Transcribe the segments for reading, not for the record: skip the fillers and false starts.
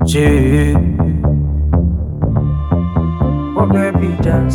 Yeah. Oh baby dance.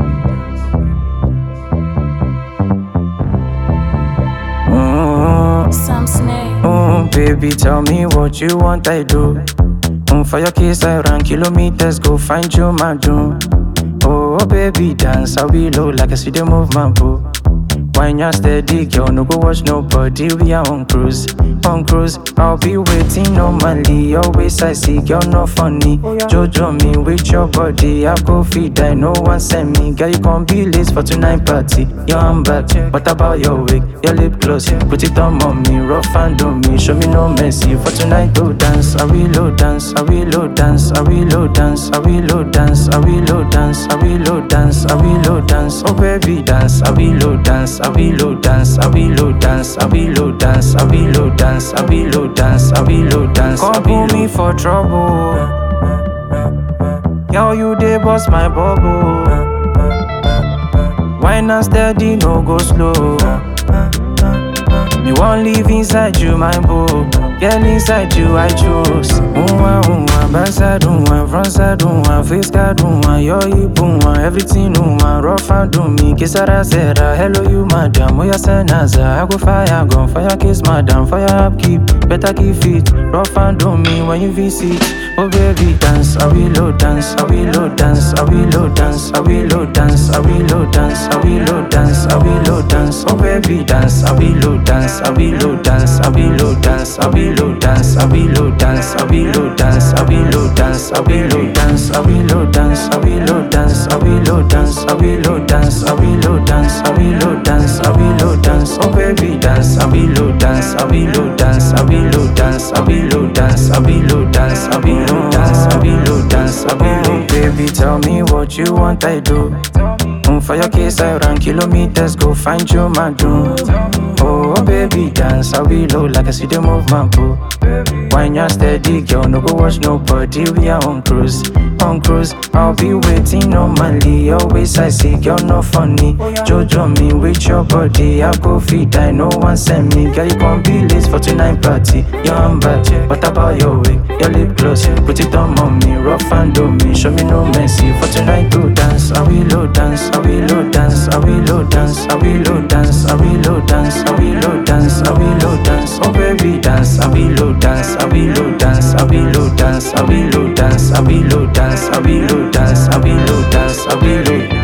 Sam Snake. Baby, tell me what you want, I do. For your kiss, I run kilometers, go find you, my doom. Oh, baby, dance, I will low like I see them move my boo. When you're steady, girl, no go watch nobody, we are on cruise. On cruise, I'll be waiting normally. Always I see, girl, no funny. Jojo me with your body, I go feed, I no one send me. Girl, you can't be late for tonight party. Your hand back, what about your wig? Your lip gloss, put it on me, rough and do me. Show me no mercy for tonight, go dance. I will low dance, I will low dance, I will low dance, I will low dance, I will low dance, I will low dance, I will low dance. Oh baby, dance, I will low dance. I will low dance, I will low dance, I will low dance, I will low dance, I will low dance, I will low dance. Come pull me for trouble. Yo, you dey bust my bubble. Wine and steady, no go slow. Me won't live inside you, my boo. Girl, inside you, I choose. Back side, front side, face card, your hip, everything, rough and do me. Kiss her, Sarah, hello, you, madam. We are senaza. I go fire, gun, fire, kiss, madam. Fire upkeep, better keep fit. Rough and do me when you visit. Oh, baby, dance, I will low dance, I will low dance, I will low dance, I will low dance, I will low dance, I will low dance, I will low dance. Oh, baby, dance, I will low dance, I will low dance, I will low dance, I will low dance, I will low dance, I will low dance, I will low dance, I will low dance, I will low dance, I will low dance, I will low dance, I will low dance, I will low dance, I will low dance, I will low dance. Oh, baby, dance, I will low dance, I will low dance, I will low dance, I will low dance, I will low dance, I will low dance, I will low dance, I will low. Baby, tell me what you want, I do. For your case, I run kilometers, go find you, my doom. Oh, baby, dance, I will low like I see them move my boo. When you're steady, girl, no go watch nobody, we are on cruise. On cruise, I'll be waiting normally. Always I see, girl, no funny. Jojo me with your body, I go feed, I no one send me. Girl, you can't be late for tonight party. Your hand back, what about your wig? Your lip gloss, put it on me, rough and do me. Show me no mercy for tonight, go dance. I will low dance, I will low dance, I will low dance, I will low dance, I will low dance, I will low dance, I will low dance. Oh baby, dance, I will low dance, I will low dance, I will low dance, I will low dance, I will low dance, I will low dance, I will low dance, I will low dance.